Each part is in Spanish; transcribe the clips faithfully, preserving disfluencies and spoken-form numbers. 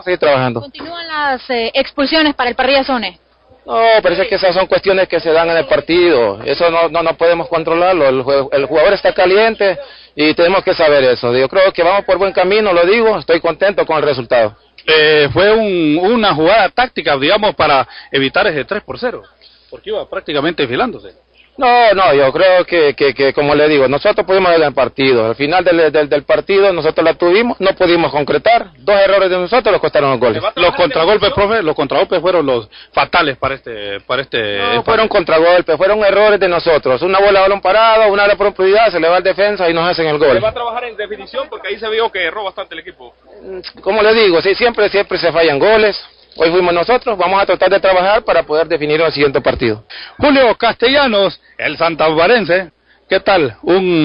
a seguir trabajando. ¿Continúan las eh, expulsiones para el Parrilla Zones? No, parece que esas son cuestiones que se dan en el partido, eso no no, no podemos controlarlo, el, el jugador está caliente y tenemos que saber eso. Yo creo que vamos por buen camino, lo digo, estoy contento con el resultado. Eh, fue un, una jugada táctica, digamos, para evitar ese tres por cero, porque iba prácticamente enfilándose. No, no, yo creo que, que, que como le digo, nosotros pudimos dar el partido, al final del, del, del partido nosotros la tuvimos, no pudimos concretar, dos errores de nosotros los costaron los goles. Los contragolpes, profe, los contragolpes fueron los fatales para este... Para este no, fueron contragolpes, fueron errores de nosotros, una bola de balón parado, una de la profundidad, se le va al defensa y nos hacen el gol. ¿Se va a trabajar en definición? Porque ahí se vio que erró bastante el equipo. Como le digo, sí, siempre, siempre se fallan goles. Hoy fuimos nosotros, vamos a tratar de trabajar para poder definir el siguiente partido. Julio Castellanos, el santabarense, ¿qué tal?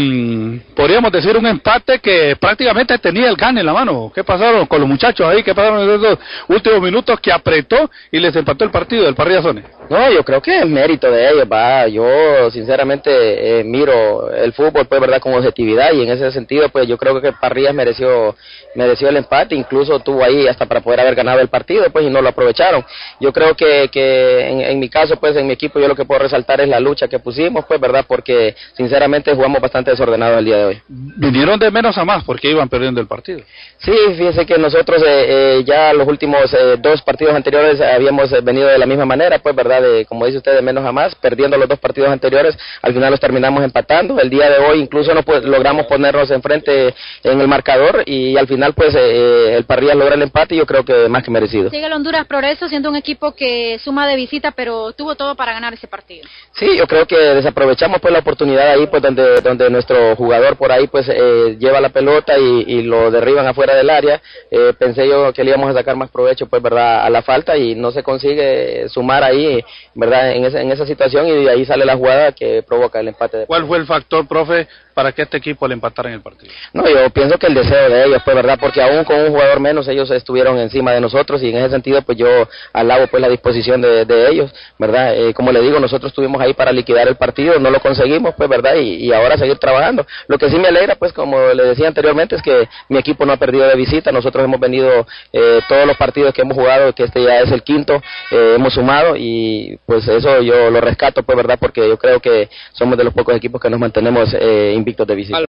Un, podríamos decir un empate que prácticamente tenía el gane en la mano. ¿Qué pasaron con los muchachos ahí? ¿Qué pasaron en esos últimos minutos que apretó y les empató el partido del Parrilla Zones? No, yo creo que es mérito de ellos, va. Yo sinceramente eh, miro el fútbol, pues, verdad, con objetividad, y en ese sentido, pues, yo creo que Parrillas mereció mereció el empate, incluso tuvo ahí hasta para poder haber ganado el partido, pues, y no lo aprovecharon. Yo creo que, que en, en mi caso, pues, en mi equipo, yo lo que puedo resaltar es la lucha que pusimos, pues, verdad, porque sinceramente jugamos bastante desordenados el día de hoy. Vinieron de menos a más porque iban perdiendo el partido. Sí, fíjese que nosotros eh, eh, ya los últimos eh, dos partidos anteriores habíamos eh, venido de la misma manera, pues, verdad, de, como dice usted, de menos a más, perdiendo los dos partidos anteriores, al final los terminamos empatando. El día de hoy incluso no pues, logramos ponernos enfrente en el marcador, y al final pues eh, el Parrillas logra el empate, y yo creo que más que merecido. Sigue el Honduras Progreso siendo un equipo que suma de visita, pero tuvo todo para ganar ese partido. Sí, yo creo que desaprovechamos pues la oportunidad ahí, pues donde donde nuestro jugador por ahí pues eh, lleva la pelota y, y lo derriban afuera del área. Eh, pensé yo que le íbamos a sacar más provecho, pues, verdad, a la falta, y no se consigue sumar ahí, verdad, en esa, en esa situación, y de ahí sale la jugada que provoca el empate. De... ¿Cuál fue el factor, profe, para que este equipo le empatara en el partido? No, yo pienso que el deseo de ellos, pues, verdad, porque aún con un jugador menos ellos estuvieron encima de nosotros, y en ese sentido pues yo alabo pues la disposición de, de ellos, verdad. Eh, como le digo, nosotros estuvimos ahí para liquidar el partido, no lo conseguimos, pues, verdad, y, y ahora seguir trabajando. Lo que sí me alegra, pues, como le decía anteriormente, es que mi equipo no ha perdido de visita. Nosotros hemos venido eh, todos los partidos que hemos jugado, que este ya es el quinto, eh, hemos sumado, y pues eso yo lo rescato, pues, verdad, porque yo creo que somos de los pocos equipos que nos mantenemos eh, invictos de visita.